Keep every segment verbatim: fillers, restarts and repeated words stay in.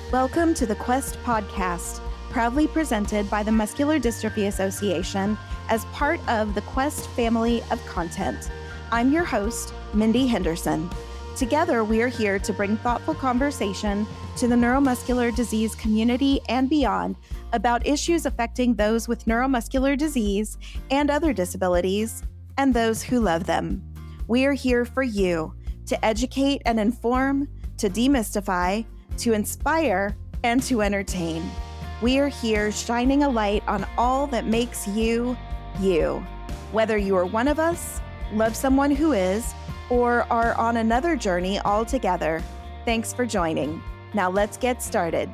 Welcome to the Quest Podcast, proudly presented by the Muscular Dystrophy Association as part of the Quest family of content. I'm your host, Mindy Henderson. Together, we are here to bring thoughtful conversation to the neuromuscular disease community and beyond about issues affecting those with neuromuscular disease and other disabilities, and those who love them. We are here for you to educate and inform, to demystify, to inspire, and to entertain. We are here shining a light on all that makes you, you. Whether you are one of us, love someone who is, or are on another journey altogether, thanks for joining. Now let's get started.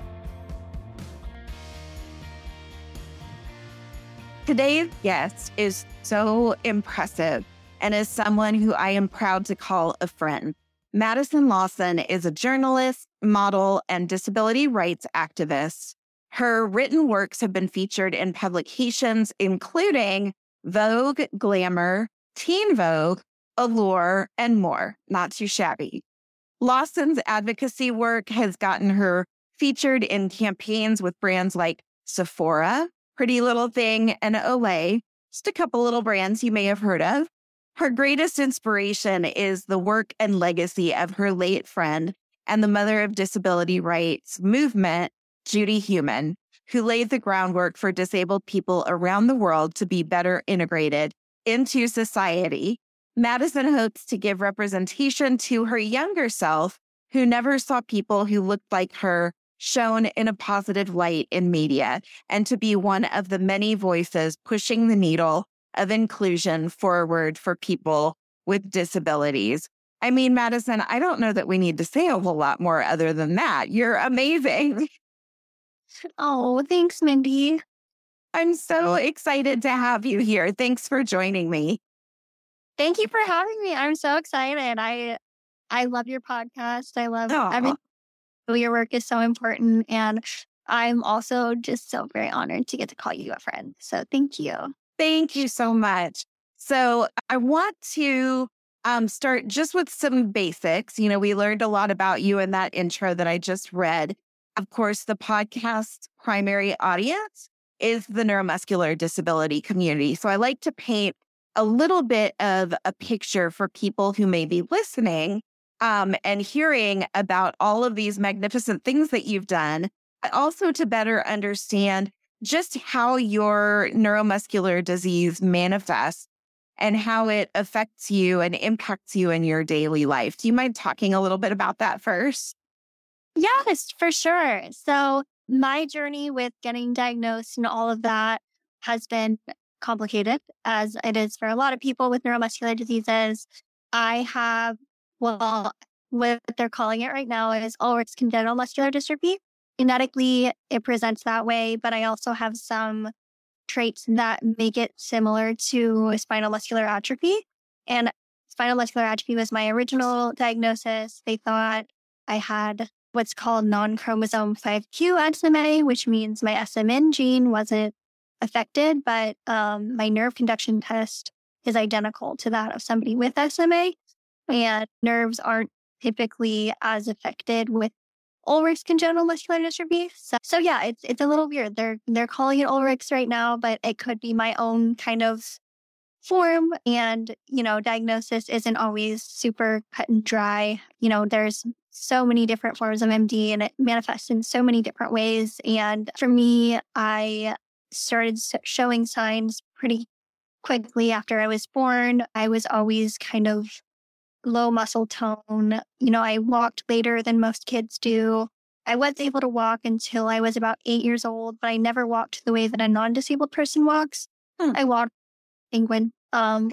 Today's guest is so impressive and is someone who I am proud to call a friend. Madison Lawson is a journalist, model, and disability rights activist. Her written works have been featured in publications including Vogue, Glamour, Teen Vogue, Allure, and more. Not too shabby. Lawson's advocacy work has gotten her featured in campaigns with brands like Sephora, Pretty Little Thing, and Olay, just a couple little brands you may have heard of. Her greatest inspiration is the work and legacy of her late friend and the mother of disability rights movement, Judy Heumann, who laid the groundwork for disabled people around the world to be better integrated into society. Madison hopes to give representation to her younger self, who never saw people who looked like her shown in a positive light in media, and to be one of the many voices pushing the needle of inclusion forward for people with disabilities. I mean, Madison, I don't know that we need to say a whole lot more other than that. You're amazing. Oh, thanks, Mindy. I'm so excited to have you here. Thanks for joining me. Thank you for having me. I'm so excited. I I love your podcast. I love Aw. everything. Your work is so important. And I'm also just so very honored to get to call you a friend. So thank you. Thank you so much. So I want to um, start just with some basics. You know, we learned a lot about you in that intro that I just read. Of course, the podcast's primary audience is the neuromuscular disability community. So I like to paint a little bit of a picture for people who may be listening um, and hearing about all of these magnificent things that you've done, but also to better understand just how your neuromuscular disease manifests and how it affects you and impacts you in your daily life. Do you mind talking a little bit about that first? Yes, for sure. So my journey with getting diagnosed and all of that has been complicated, as it is for a lot of people with neuromuscular diseases. I have, well, what they're calling it right now is Ulrich's congenital muscular dystrophy. Genetically, it presents that way, but I also have some traits that make it similar to spinal muscular atrophy. And spinal muscular atrophy was my original diagnosis. They thought I had what's called non-chromosome five q S M A, which means my S M N gene wasn't affected, but um, my nerve conduction test is identical to that of somebody with S M A. And nerves aren't typically as affected with Ulrich's congenital muscular dystrophy. So, so yeah, it's it's a little weird. They're they're calling it Ulrich's right now, but it could be my own kind of form. And, you know, diagnosis isn't always super cut and dry. You know, there's so many different forms of M D and it manifests in so many different ways. And for me, I started showing signs pretty quickly after I was born. I was always kind of low muscle tone. You know, I walked later than most kids do. I was able to walk until I was about eight years old, but I never walked the way that a non-disabled person walks. Hmm. I walked penguin. Um,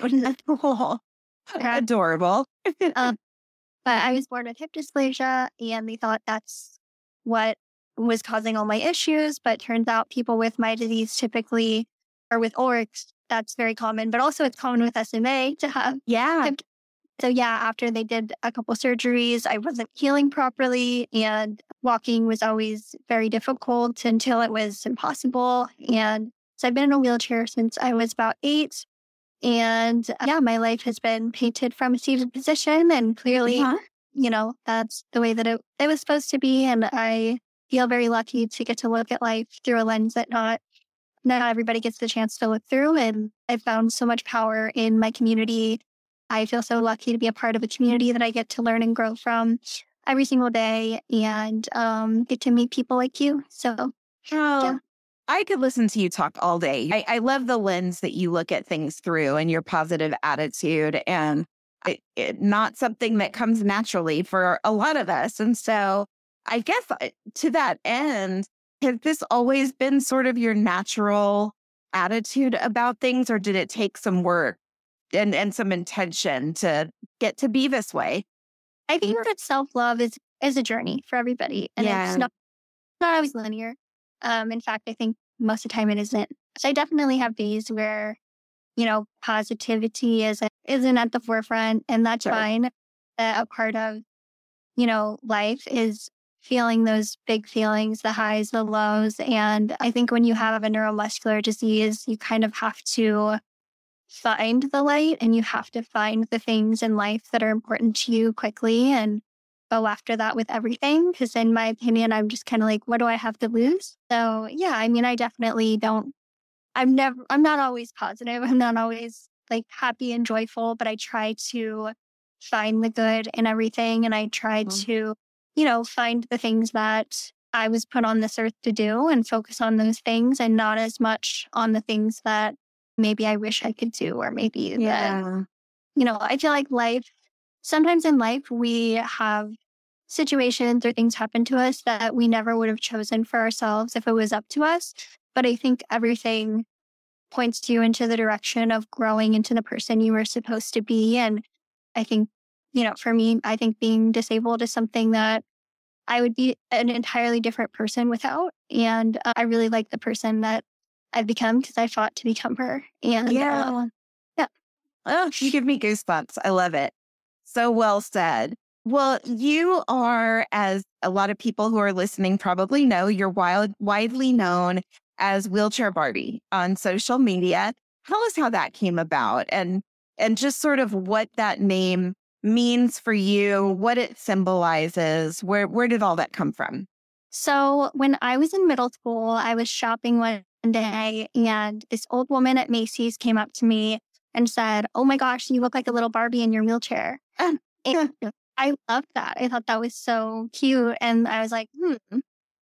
Adorable. um, but I was born with hip dysplasia, and they thought that's what was causing all my issues. But turns out people with my disease typically, or with Ulrich's, that's very common, but also it's common with S M A to have Yeah. hip. So yeah, after they did a couple surgeries, I wasn't healing properly, and walking was always very difficult until it was impossible. And so I've been in a wheelchair since I was about eight. And yeah, my life has been painted from a seated position, and clearly, Uh-huh. you know, that's the way that it, it was supposed to be. And I feel very lucky to get to look at life through a lens that not not everybody gets the chance to look through. And I've found so much power in my community. I feel so lucky to be a part of a community that I get to learn and grow from every single day, and um, get to meet people like you. So, Oh, yeah. I could listen to you talk all day. I, I love the lens that you look at things through and your positive attitude, and it, it, not something that comes naturally for a lot of us. And so I guess uh, to that end, has this always been sort of your natural attitude about things, or did it take some work and, and some intention to get to be this way? I think that self-love is is a journey for everybody, and Yeah. it's not not always linear. Um, in fact, I think most of the time it isn't. So I definitely have days where, you know, positivity isn't isn't at the forefront, and that's Sure. fine. Uh, a part of, you know, life is feeling those big feelings, the highs, the lows. And I think when you have a neuromuscular disease, you kind of have to find the light, and you have to find the things in life that are important to you quickly and go after that with everything. Because in my opinion, I'm just kind of like, what do I have to lose? So yeah, I mean, I definitely don't, I'm never, I'm not always positive. I'm not always like happy and joyful, but I try to find the good in everything. And I try Mhm. to, you know, find the things that I was put on this earth to do and focus on those things, and not as much on the things that maybe I wish I could do, or maybe that, Yeah. you know, I feel like life, sometimes in life, we have situations or things happen to us that we never would have chosen for ourselves if it was up to us. But I think everything points you into the direction of growing into the person you were supposed to be. And I think, you know, for me, I think being disabled is something that I would be an entirely different person without. And uh, I really like the person that I've become because I fought to become her. And uh, Yeah. yeah. Oh, you give me goosebumps. I love it. So well said. Well, you are, as a lot of people who are listening probably know, you're wild, widely known as Wheelchair Barbie on social media. Tell us how that came about, and and just sort of what that name means for you, what it symbolizes. Where where did all that come from? So when I was in middle school, I was shopping one day, and this old woman at Macy's came up to me and said, "Oh my gosh, you look like a little Barbie in your wheelchair." And I loved that. I thought that was so cute. And I was like, hmm,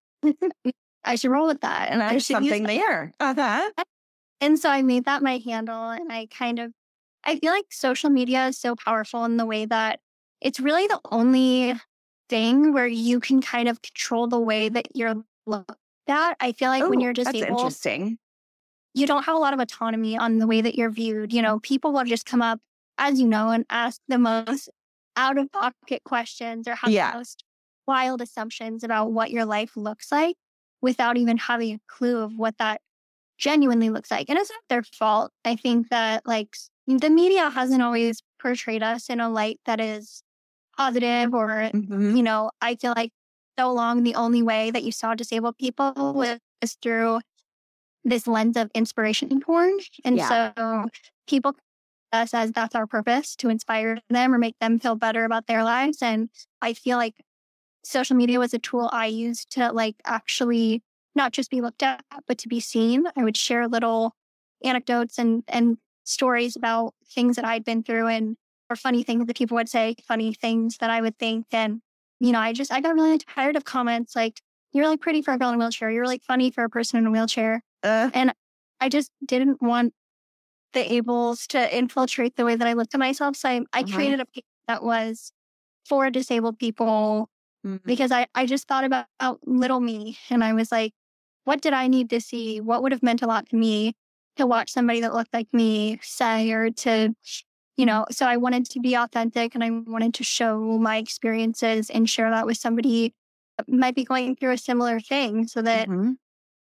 I should roll with that. And I There's should use something that. there. Uh-huh. And so I made that my handle. And I kind of, I feel like social media is so powerful in the way that it's really the only thing where you can kind of control the way that you're looked at. I feel like when Oh, you're that's disabled, interesting. you don't have a lot of autonomy on the way that you're viewed. You know, people will just come up, as you know, and ask the most out of pocket questions or have Yeah. the most wild assumptions about what your life looks like without even having a clue of what that genuinely looks like. And it's not their fault. I think that like s- the media hasn't always portrayed us in a light that is positive, or, Mhm. you know, I feel like so long the only way that you saw disabled people was through this lens of inspiration porn. And Yeah. so people see us as that's our purpose, to inspire them or make them feel better about their lives. And I feel like social media was a tool I used to like actually not just be looked at, but to be seen. I would share little anecdotes and and stories about things that I'd been through, and or funny things that people would say, funny things that I would think. And, you know, I just I got really tired of comments like, "You're really pretty for a girl in a wheelchair. You're really funny for a person in a wheelchair." Uh, And I just didn't want the ables to infiltrate the way that I looked at myself. So I, I uh-huh. created a page that was for disabled people, Mhm. because I, I just thought about, about little me. And I was like, what did I need to see? What would have meant a lot to me to watch somebody that looked like me say, or to, you know, so I wanted to be authentic, and I wanted to show my experiences and share that with somebody that might be going through a similar thing, so that Mhm.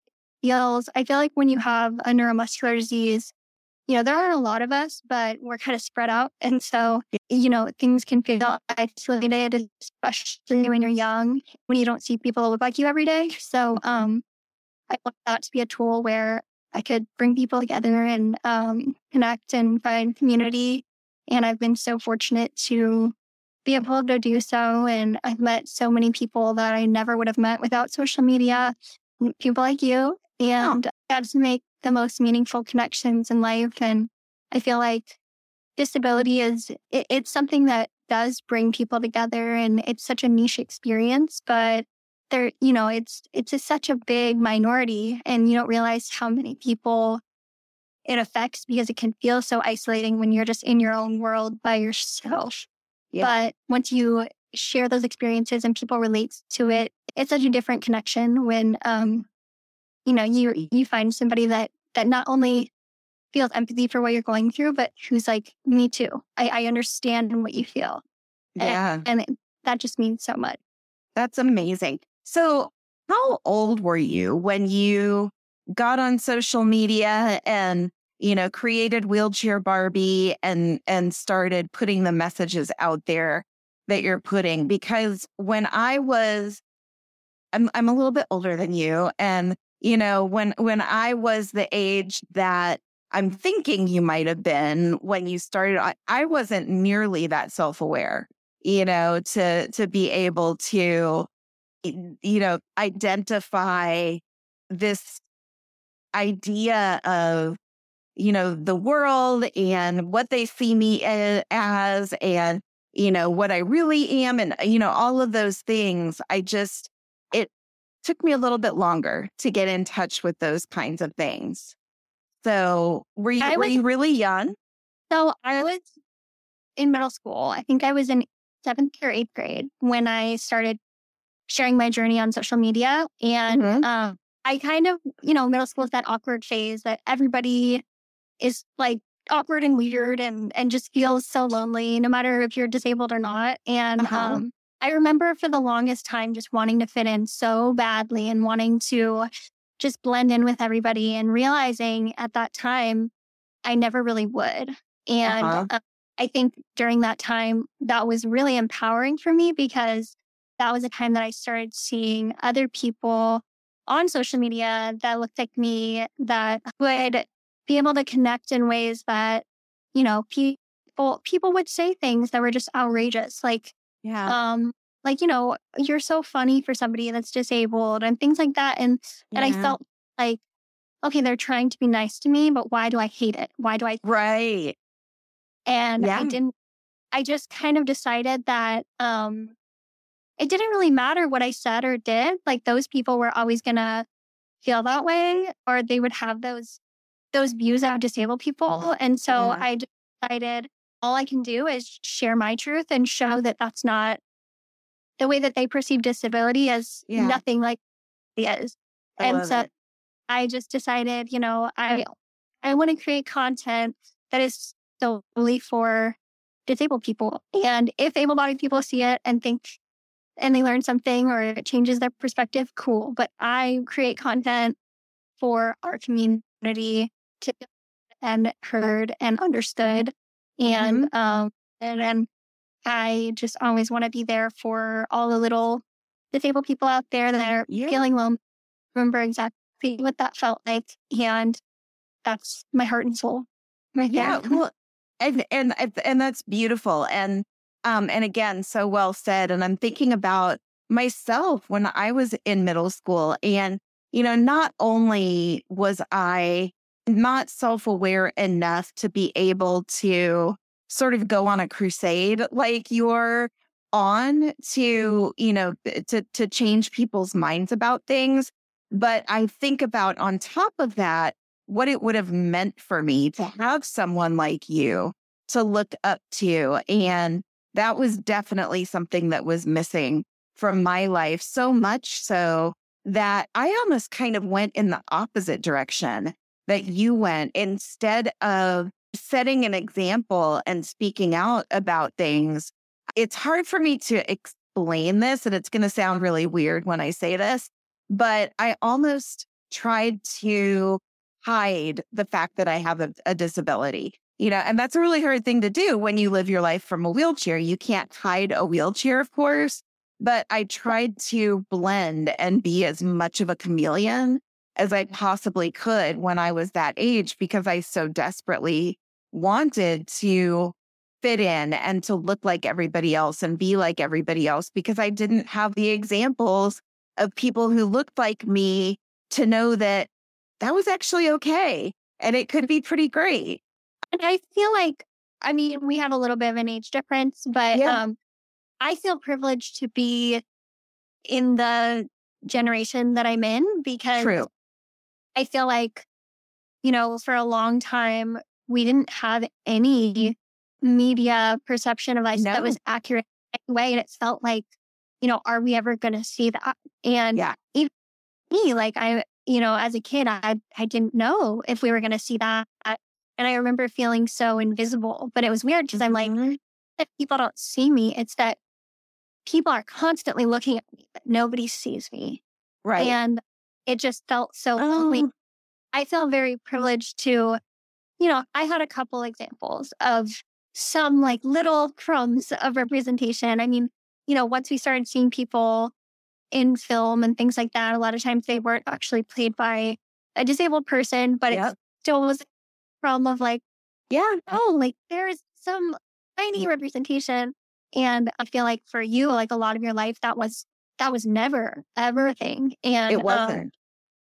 feels, I feel like when you have a neuromuscular disease, you know, there aren't a lot of us, but we're kind of spread out. And so, you know, things can feel isolated, especially when you're young, when you don't see people that look like you every day. So um, I want that to be a tool where I could bring people together and um, connect and find community. And I've been so fortunate to be able to do so. And I've met so many people that I never would have met without social media, people like you, and I got to make the most meaningful connections in life. And I feel like disability is, it, it's something that does bring people together, and it's such a niche experience, but there, you know, it's, it's a, such a big minority, and you don't realize how many people it affects, because it can feel so isolating when you're just in your own world by yourself. Yeah. But once you share those experiences and people relate to it, it's such a different connection when, um, you know, you you find somebody that that not only feels empathy for what you're going through, but who's like, me too. I, I understand what you feel. Yeah. And, and it, that just means so much. That's amazing. So how old were you when you got on social media and, you know, created Wheelchair Barbie and and started putting the messages out there that you're putting? Because when I was, I'm I'm a little bit older than you, and you know, when when I was the age that I'm thinking you might have been when you started, I, I wasn't nearly that self-aware, you know, to to be able to, you know, identify this idea of, you know, the world and what they see me a- as, and, you know, what I really am. And, you know, all of those things. I just, it took me a little bit longer to get in touch with those kinds of things. So were you, I were was, you really young? so I was in middle school. I think I was in seventh or eighth grade when I started sharing my journey on social media. And Mhm. um, I kind of, you know, middle school is that awkward phase that everybody is like awkward and weird and and just feels so lonely, no matter if you're disabled or not. And Uh-huh. um, I remember for the longest time just wanting to fit in so badly and wanting to just blend in with everybody, and realizing at that time I never really would. And Uh-huh. uh, I think during that time, that was really empowering for me, because that was a time that I started seeing other people on social media that looked like me, that would be able to connect in ways that, you know, people people would say things that were just outrageous, like, Yeah. um, like, you know, you're so funny for somebody that's disabled and things like that. And and I Yeah. felt like, okay, they're trying to be nice to me, but why do I hate it? Why do I? Right. And I Yeah. didn't, I just kind of decided that um, it didn't really matter what I said or did. Like, those people were always going to feel that way, or they would have those, those views of disabled people. And so Yeah. I decided all I can do is share my truth and show that that's not the way that they perceive disability as, Yeah. nothing like it is. I And love so it. I just decided, you know, I I want to create content that is solely for disabled people. And if able-bodied people see it and think, and they learn something, or it changes their perspective, cool. But I create content for our community to be and heard and understood. And Mhm. um and then I just always want to be there for all the little disabled people out there that are Yeah. feeling lonely. Remember exactly what that felt like. And that's my heart and soul right Yeah, there. well, and and and and that's beautiful, and um, and again, so well said. And I'm thinking about myself when I was in middle school, and you know, not only was I not self-aware enough to be able to sort of go on a crusade like you're on to, you know, to to change people's minds about things, but I think about on top of that what it would have meant for me to have someone like you to look up to. And that was definitely something that was missing from my life, so much so that I almost kind of went in the opposite direction that you went. Instead of setting an example and speaking out about things, it's hard for me to explain this, and it's going to sound really weird when I say this, but I almost tried to hide the fact that I have a, a disability. You know, and that's a really hard thing to do when you live your life from a wheelchair. You can't hide a wheelchair, of course, but I tried to blend and be as much of a chameleon as I possibly could when I was that age, because I so desperately wanted to fit in and to look like everybody else and be like everybody else because I didn't have the examples of people who looked like me to know that that was actually okay and it could be pretty great. And I feel like, I mean, we have a little bit of an age difference, but Yeah, um, I feel privileged to be in the generation that I'm in because true. I feel like, you know, for a long time, we didn't have any media perception of us that No. was accurate anyway. And it felt like, you know, are we ever going to see that? And Yeah. even me, like I, you know, as a kid, I, I didn't know if we were going to see that. And I remember feeling so invisible, but it was weird because I'm like, Mhm. if people don't see me, it's that people are constantly looking at me, but nobody sees me. Right. And it just felt so lonely. Oh, I feel very privileged to, you know, I had a couple examples of some like little crumbs of representation. I mean, you know, once we started seeing people in film and things like that, a lot of times they weren't actually played by a disabled person, but it yeah. still was a problem of like, Yeah. oh, like there's some tiny representation. And I feel like for you, like a lot of your life, that was that was never ever a thing. And It um, wasn't.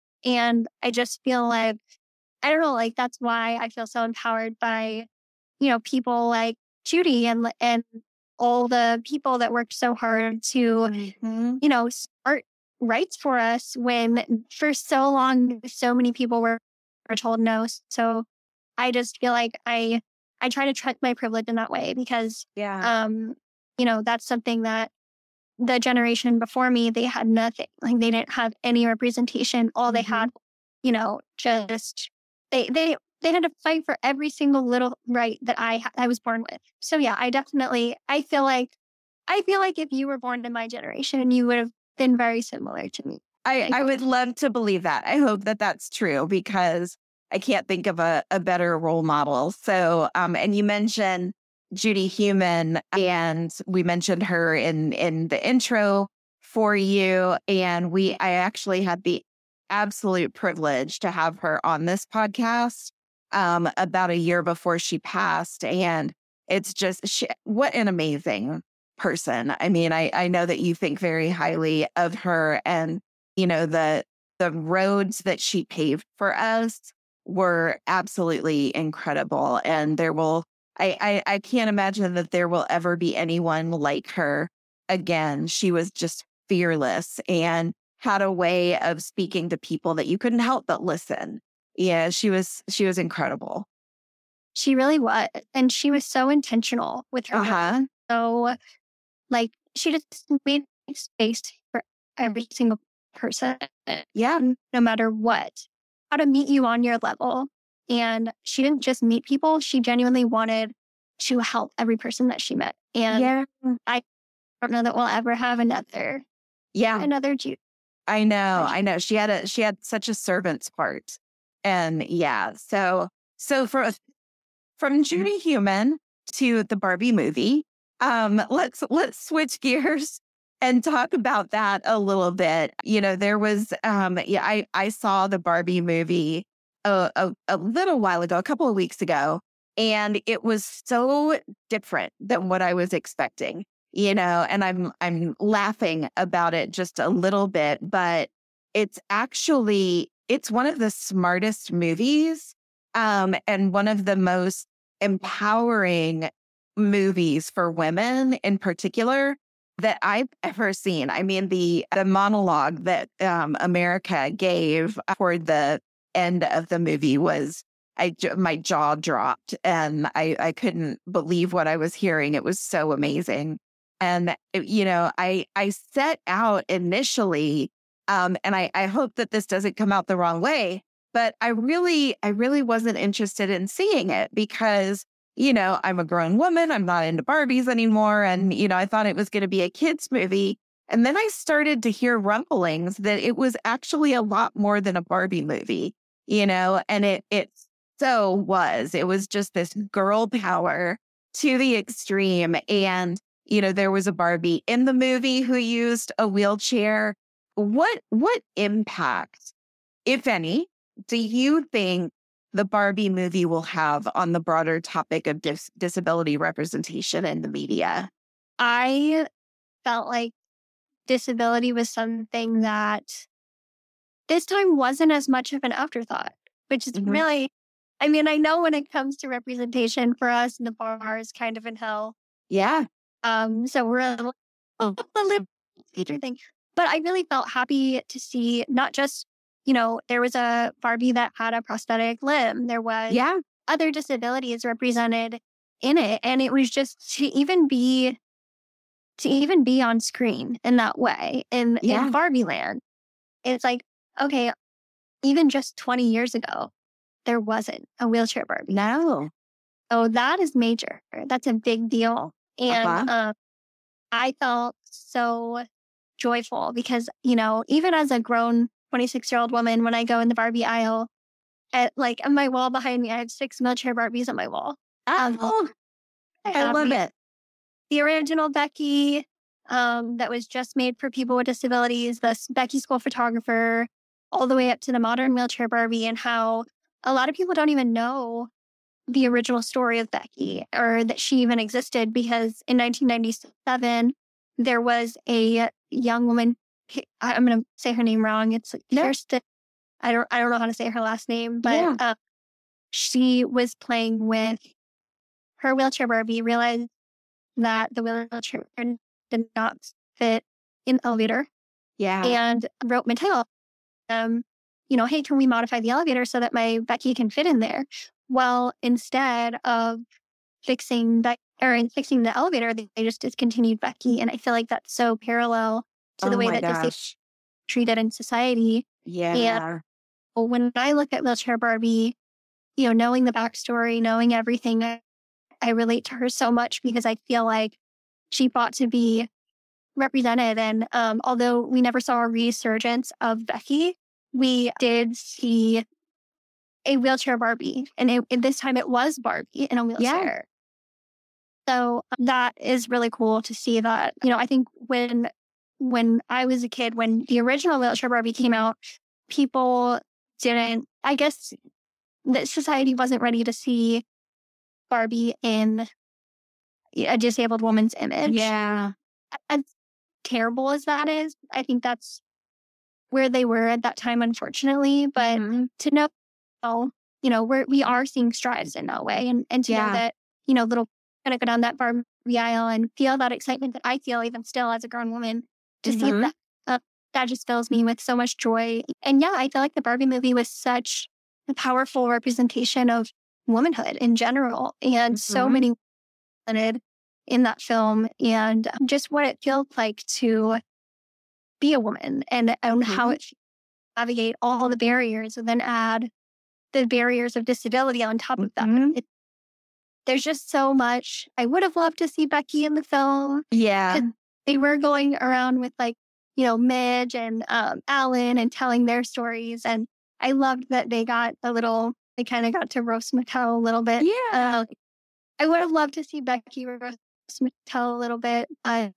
and I just feel like I don't know, like that's why I feel so empowered by, you know, people like Judy and and all the people that worked so hard to, Mhm. you know, start rights for us when for so long so many people were, were told no. So I just feel like I I try to tread my privilege in that way because Yeah. um, you know, that's something that the generation before me, they had nothing. Like they didn't have any representation. All they had, Mhm. you know, just they they they had to fight for every single little right that I ha- I was born with. So yeah, I definitely I feel like I feel like if you were born in my generation, you would have been very similar to me. I, Like, I would love to believe that. I hope that that's true because I can't think of a, a better role model. So, um, and you mentioned Judy Human, and we mentioned her in in the intro for you. And we, I actually had the absolute privilege to have her on this podcast um, about a year before she passed, and it's just she, what an amazing person. I mean, I I know that you think very highly of her, and you know, the the roads that she paved for us were absolutely incredible. And there will I, I I can't imagine that there will ever be anyone like her again. She was just fearless and had a way of speaking to people that you couldn't help but listen. Yeah, she was she was incredible. she really was, and she was so intentional with her work. Uh-huh. So like she just made space for every single person, Yeah. no matter what, how to meet you on your level. And she didn't just meet people, she genuinely wanted to help every person that she met. And Yeah. I don't know that we'll ever have another Yeah. another Judy. I know, I know. She had a she had such a servant's heart. And yeah, so so for from Judy Human to the Barbie movie, um, let's let's switch gears and talk about that a little bit. You know, there was um yeah, I I saw the Barbie movie a, a, a little while ago, a couple of weeks ago, and it was so different than what I was expecting. You know, and I'm I'm laughing about it just a little bit, but it's actually it's one of the smartest movies um, and one of the most empowering movies for women in particular that I've ever seen. I mean, the the monologue that um, America gave toward the end of the movie was I j- my jaw dropped and I I couldn't believe what I was hearing. It was so amazing. And it- you know, I I set out initially, um, and I I hope that this doesn't come out the wrong way, but I really I really wasn't interested in seeing it because you know, I'm a grown woman. I'm not into Barbies anymore. And, you know, I thought it was going to be a kid's movie. And then I started to hear rumblings that it was actually a lot more than a Barbie movie, you know, and it, it so was. It was just this girl power to the extreme. And, you know, there was a Barbie in the movie who used a wheelchair. What, what impact, if any, do you think the Barbie movie will have on the broader topic of dis- disability representation in the media? I felt like disability was something that this time wasn't as much of an afterthought, which is Mm-hmm. really, I mean, I know when it comes to representation for us, the bar is kind of in hell. Yeah. Um, so we're a little, a little teacher thing. But I really felt happy to see not just, you know, there was a Barbie that had a prosthetic limb. There was Yeah. other disabilities represented in it. And it was just to even be to even be on screen in that way in, Yeah. in Barbie Land. It's like, okay, even just twenty years ago, there wasn't a wheelchair Barbie. No. So that is major. That's a big deal. And Uh-huh. um, I felt so joyful because, you know, even as a grown twenty-six-year-old woman, when I go in the Barbie aisle, at like on my wall behind me, I have six wheelchair Barbies on my wall. Um, Oh, I I have love the, it. the original Becky um, that was just made for people with disabilities, the s- Becky School photographer, all the way up to the modern wheelchair Barbie, and how a lot of people don't even know the original story of Becky or that she even existed, because in nineteen ninety-seven, there was a young woman. K- I- I'm going to say her name wrong. It's like No. Kirsten. I don't, I don't know how to say her last name, but Yeah. uh, she was playing with her wheelchair Barbie, realized that the wheelchair did not fit in the elevator, Yeah. and wrote Mattel, um, you know, hey, can we modify the elevator so that my Becky can fit in there? Well, instead of fixing that or in fixing the elevator, they, they just discontinued Becky. And I feel like that's so parallel to the Oh way my that disabled gosh. treated in society. Yeah. When I look at wheelchair Barbie, you know, knowing the backstory, knowing everything, I, I relate to her so much because I feel like she fought to be represented. And um, although we never saw a resurgence of Becky, we did see a wheelchair Barbie. And, it, and this time it was Barbie in a wheelchair. So that is really cool to see that. You know, I think when when I was a kid, when the original wheelchair Barbie came out, people didn't, I guess that society wasn't ready to see Barbie in a disabled woman's image. Yeah. As terrible as that is, I think that's where they were at that time, unfortunately. But Mhm. to know, oh, you know, we're, we are seeing strides in that way. And, and to Yeah. know that, you know, little kind of go down that Barbie aisle and feel that excitement that I feel even still as a grown woman to see Mhm. that, uh, that just fills me with so much joy. And yeah, I feel like the Barbie movie was such a powerful representation of womanhood in general. And so Mhm. many women in that film, and just what it feels like to be a woman, and, and how Mhm. it navigate all the barriers, and then add the barriers of disability on top of that. Mhm. It, there's just so much. I would have loved to see Becky in the film. Yeah. 'Cause they were going around with, like, you know, Midge and um, Alan and telling their stories. And I loved that they got a little, they kind of got to roast Mattel a little bit. Yeah. Uh, I would have loved to see Becky roast Mattel a little bit, but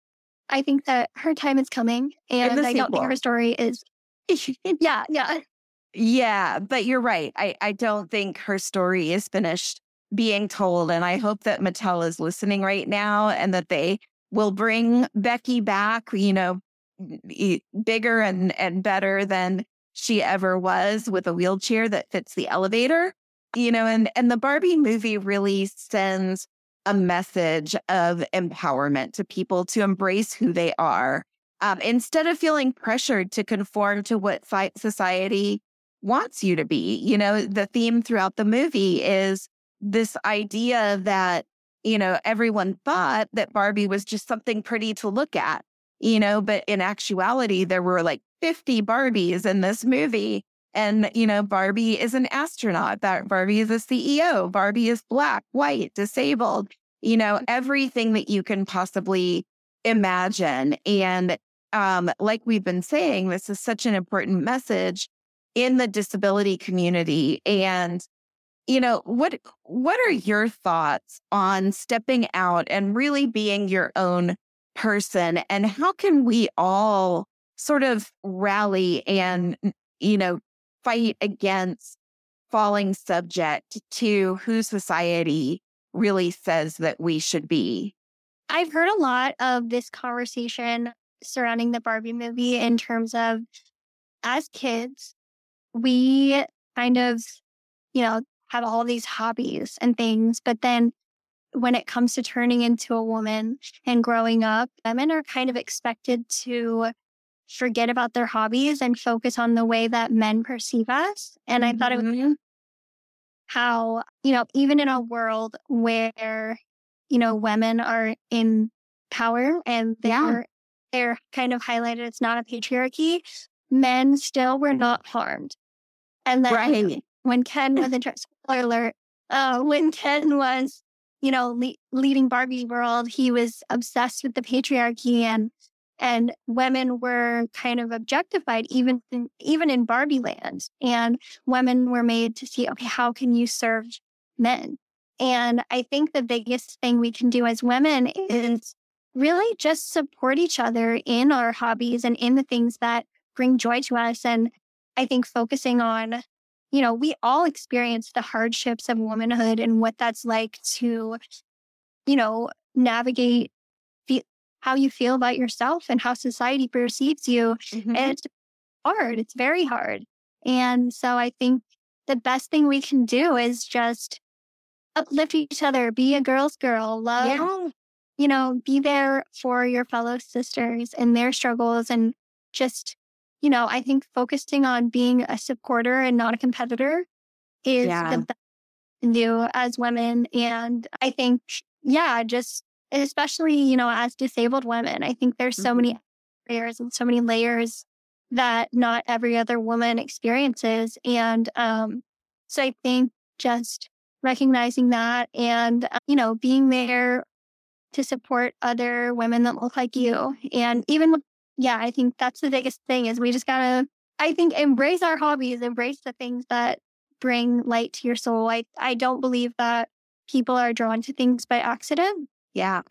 I think that her time is coming, In and the I don't think her sequel. story is. Yeah, yeah. Yeah, but you're right. I, I don't think her story is finished being told. And I hope that Mattel is listening right now and that they will bring Becky back, you know, e- bigger and, and better than she ever was, with a wheelchair that fits the elevator. You know, and, and the Barbie movie really sends a message of empowerment to people to embrace who they are, um, instead of feeling pressured to conform to what fi- society wants you to be. You know, the theme throughout the movie is this idea that, you know, everyone thought that Barbie was just something pretty to look at, you know, but in actuality, there were like fifty Barbies in this movie. And, you know, Barbie is an astronaut, that Barbie is a C E O, Barbie is black, white, disabled, you know, everything that you can possibly imagine. And um, like we've been saying, this is such an important message in the disability community. And, you know, what what are your thoughts on stepping out and really being your own person? And how can we all sort of rally and, you know, fight against falling subject to who society really says that we should be. I've heard a lot of this conversation surrounding the Barbie movie in terms of, as kids, we kind of, you know, have all these hobbies and things. But then when it comes to turning into a woman and growing up, women are kind of expected to forget about their hobbies and focus on the way that men perceive us. And I thought it was Mhm. how, you know, even in a world where, you know, women are in power and Yeah. they're they're kind of highlighted, it's not a patriarchy, men still were not harmed. And then Right. when Ken was in, spoiler alert, uh, when Ken was, you know, le- leading Barbie world, he was obsessed with the patriarchy, and and women were kind of objectified even in, even in Barbie land. And women were made to see, okay, how can you serve men? And I think the biggest thing we can do as women is really just support each other in our hobbies and in the things that bring joy to us. And I think focusing on, you know, we all experience the hardships of womanhood and what that's like to, you know, navigate fe- how you feel about yourself and how society perceives you. Mhm. And it's hard. It's very hard. And so I think the best thing we can do is just uplift each other, be a girl's girl, love, Yeah. you know, be there for your fellow sisters and their struggles. And just, you know, I think focusing on being a supporter and not a competitor is Yeah. the best we can do as women. And I think, yeah, just especially, you know, as disabled women, I think there's so Mhm. many layers and so many layers that not every other woman experiences. And um, so I think just recognizing that and, uh, you know, being there to support other women that look like you. And even with, yeah, I think that's the biggest thing is we just gotta, I think, embrace our hobbies, embrace the things that bring light to your soul. I, I don't believe that people are drawn to things by accident. Yeah.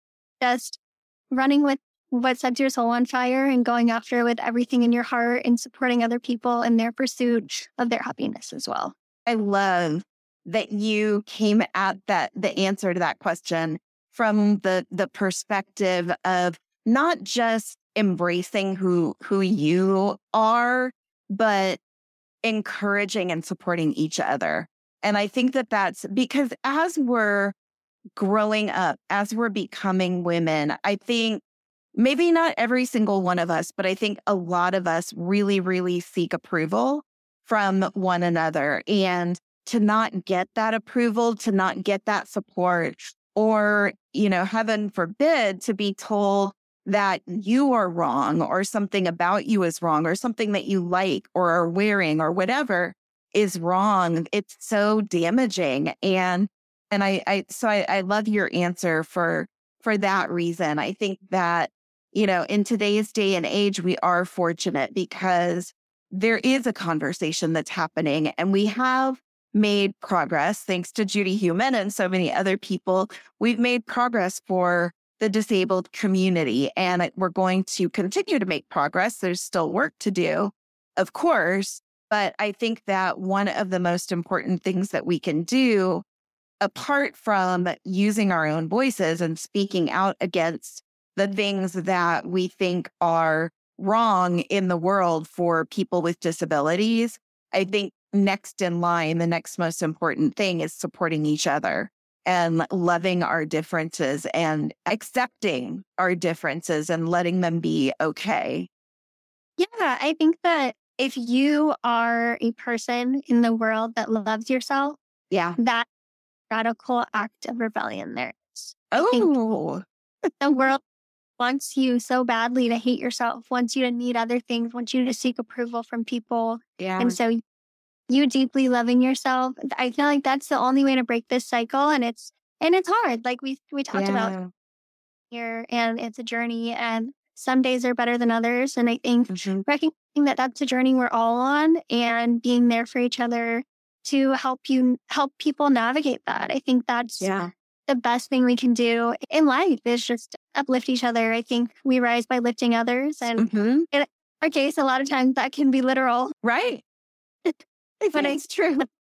Just running with what sets your soul on fire and going after it with everything in your heart and supporting other people in their pursuit of their happiness as well. I love that you came at that the answer to that question from the the perspective of not just embracing who who you are, but encouraging and supporting each other. And I think that that's because as we're growing up, as we're becoming women, I think maybe not every single one of us, but I think a lot of us really, really seek approval from one another. And to not get that approval, to not get that support, or, you know, heaven forbid, to be told that you are wrong or something about you is wrong or something that you like or are wearing or whatever is wrong. It's so damaging. And and I, I so I, I love your answer for for that reason. I think that, you know, in today's day and age, we are fortunate because there is a conversation that's happening and we have made progress thanks to Judy Heumann and so many other people. We've made progress for the disabled community and we're going to continue to make progress. There's still work to do, of course, but I think that one of the most important things that we can do, apart from using our own voices and speaking out against the things that we think are wrong in the world for people with disabilities, I think next in line, the next most important thing is supporting each other and loving our differences and accepting our differences and letting them be okay. Yeah, I think that if you are a person in the world that loves yourself, Yeah. that radical act of rebellion there is. I think Oh, the world wants you so badly to hate yourself, wants you to need other things, wants you to seek approval from people. yeah. And so you deeply loving yourself, I feel like that's the only way to break this cycle. And it's and it's hard. Like we we talked about Yeah. here, and it's a journey, and some days are better than others. And I think Mhm. recognizing that that's a journey we're all on and being there for each other to help you help people navigate that. I think that's Yeah. the best thing we can do in life is just uplift each other. I think we rise by lifting others. And Mhm. in our case, a lot of times that can be literal. Right. I But think I, it's true.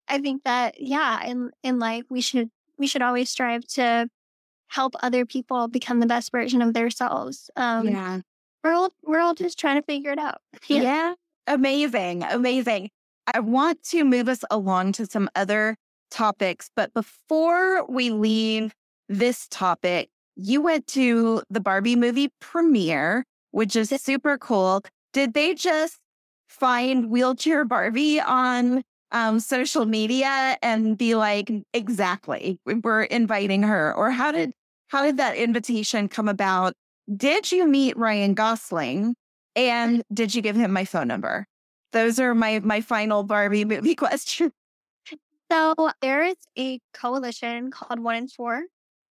I think that, yeah, in, in life, we should, we should always strive to help other people become the best version of themselves. Um, Yeah. we're all, we're all just trying to figure it out. Yeah. yeah. Amazing. Amazing. I want to move us along to some other topics, but before we leave this topic, you went to the Barbie movie premiere, which is super cool. Did they just find wheelchair Barbie on um, social media and be like, exactly, we're inviting her? Or how did how did that invitation come about? Did you meet Ryan Gosling? And did you give him my phone number? Those are my my final Barbie movie questions. So there is a coalition called One in Four,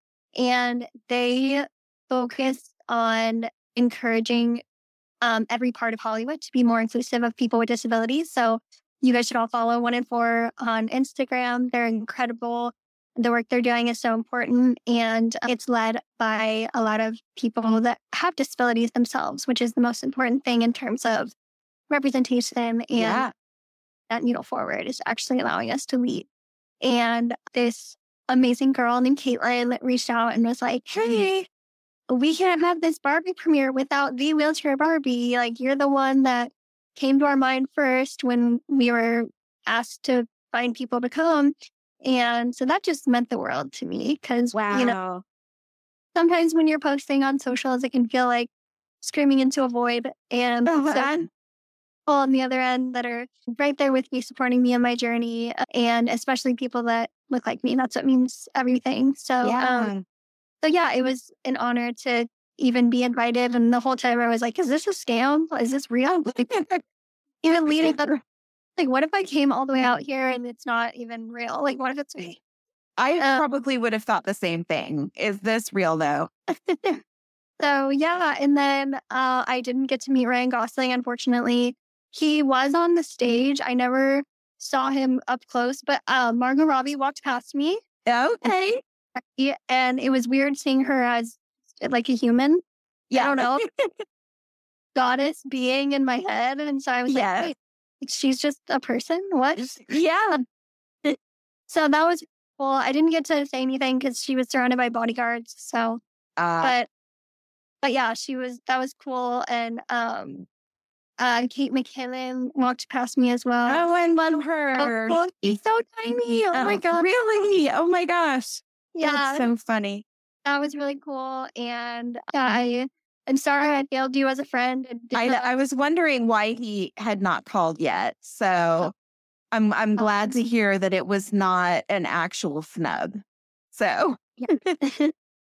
and they focus on encouraging um, every part of Hollywood to be more inclusive of people with disabilities. So you guys should all follow One in Four on Instagram. They're incredible. The work they're doing is so important, and it's led by a lot of people that have disabilities themselves, which is the most important thing in terms of representation, and Yeah. that needle forward is actually allowing us to lead. And this amazing girl named Caitlin reached out and was like, hey, we can't have this Barbie premiere without the wheelchair Barbie. Like, you're the one that came to our mind first when we were asked to find people to come. And so that just meant the world to me because, Wow. you know, sometimes when you're posting on socials, it can feel like screaming into a void. And Oh, so man. people on the other end that are right there with me, supporting me in my journey, and especially people that look like me. That's what means everything. So, Yeah. um, so yeah, it was an honor to even be invited. And the whole time I was like, is this a scam? Is this real? Like, even leading up, like, what if I came all the way out here and it's not even real? Like, what if it's me? I Um, probably would have thought the same thing. Is this real though? So yeah, and then uh, I didn't get to meet Ryan Gosling, unfortunately. He was on the stage. I never saw him up close, but uh, Margot Robbie walked past me, Okay. and it was weird seeing her as like a human. Yeah. I don't know, goddess being in my head, and so I was Yeah. like, wait, she's just a person? What? Yeah. So that was cool. I didn't get to say anything because she was surrounded by bodyguards. So, Uh, but but yeah, she was. That was cool, and um. Uh, Kate McKinnon walked past me as well. oh, I love Oh, her. oh, she's so tiny. Oh, my Oh, God. Really? Oh my gosh. Yeah, That's so funny. that was really cool. And yeah, I, I'm sorry I failed you as a friend. And did I not- I was wondering why he had not called yet. So I'm I'm glad to hear that it was not an actual snub. So Yeah.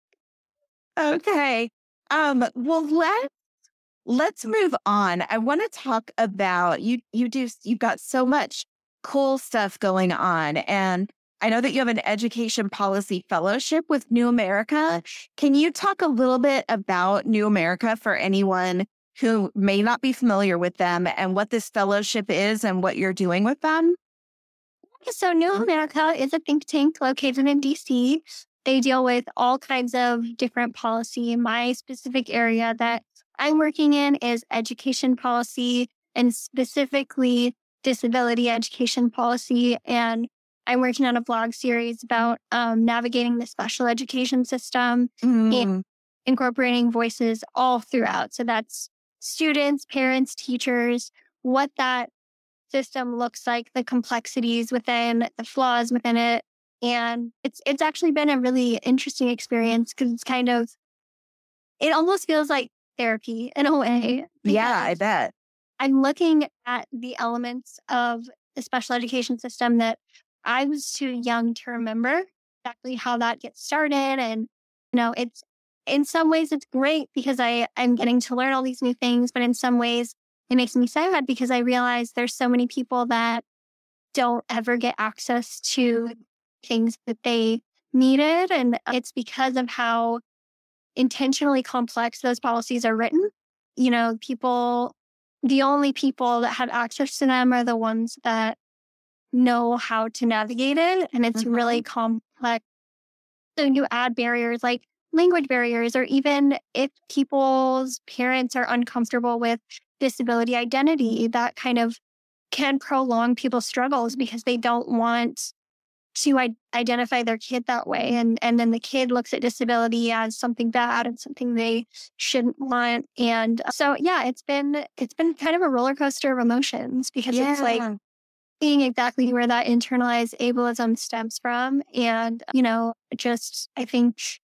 okay. Um, well, let's let's move on. I want to talk about you. You do. You've got so much cool stuff going on, and I know that you have an education policy fellowship with New America. Can you talk a little bit about New America for anyone who may not be familiar with them, and what this fellowship is and what you're doing with them? So New America is a think tank located in D C. They deal with all kinds of different policy. My specific area that I'm working in is education policy, and specifically disability education policy. And I'm working on a blog series about um, navigating the special education system and Mm, incorporating voices all throughout. So that's students, parents, teachers, what that system looks like, the complexities within, the flaws within it. And it's it's actually been a really interesting experience because it's kind of, it almost feels like therapy in a way. yeah, I because bet. I'm looking at the elements of the special education system that I was too young to remember exactly how that gets started. And, you know, it's, in some ways it's great because I, I'm getting to learn all these new things, but in some ways it makes me sad because I realize there's so many people that don't ever get access to things that they needed. And it's because of how intentionally complex those policies are written. You know, people, the only people that have access to them are the ones that know how to navigate it. And it's Mhm. really complex. So you add barriers like language barriers, or even if people's parents are uncomfortable with disability identity, that kind of can prolong people's struggles because they don't want to I- identify their kid that way. And, and then the kid looks at disability as something bad and something they shouldn't want. And so, yeah, it's been, it's been kind of a roller coaster of emotions because Yeah. it's like seeing exactly where that internalized ableism stems from. And, you know, just, I think,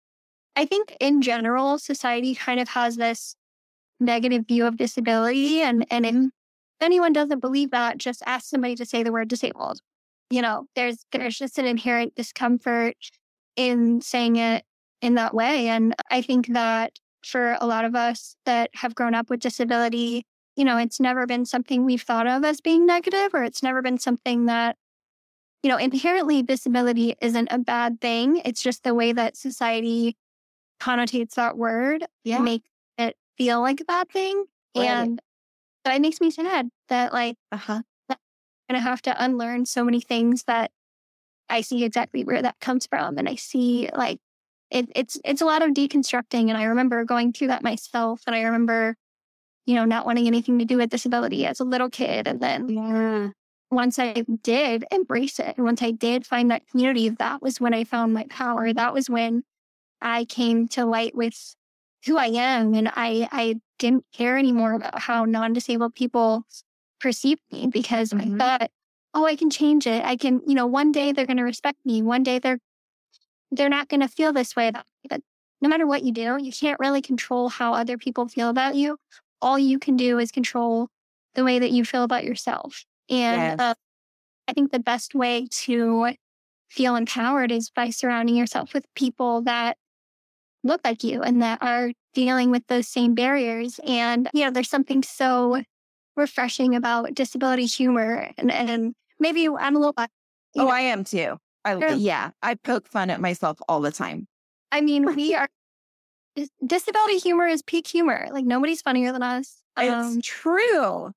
I think in general, society kind of has this negative view of disability. And, and if anyone doesn't believe that, just ask somebody to say the word disabled. You know, there's there's just an inherent discomfort in saying it in that way. And I think that for a lot of us that have grown up with disability, you know, it's never been something we've thought of as being negative, or it's never been something that, you know, inherently disability isn't a bad thing. It's just the way that society connotates that word, Yeah. make it feel like a bad thing. Right. And so it makes me sad that like, Uh-huh. going to have to unlearn so many things that I see exactly where that comes from. And I see like it, it's it's a lot of deconstructing. And I remember going through that myself. And I remember, you know, not wanting anything to do with disability as a little kid. And then Yeah. once I did embrace it, and once I did find that community, that was when I found my power. That was when I came to light with who I am. And I, I didn't care anymore about how non-disabled people perceived me because Mhm. I thought, oh, I can change it. I can, you know, one day they're going to respect me. One day they're, they're not going to feel this way about me. But no matter what you do, you can't really control how other people feel about you. All you can do is control the way that you feel about yourself. And Yes. uh, I think the best way to feel empowered is by surrounding yourself with people that look like you and that are dealing with those same barriers. And, you know, there's something so refreshing about disability humor. And, and maybe I'm a little, bi- you Oh, know, I am too. I Sure. yeah. I poke fun at myself all the time. I mean, we are, dis- disability humor is peak humor. Like nobody's funnier than us. Um, It's true.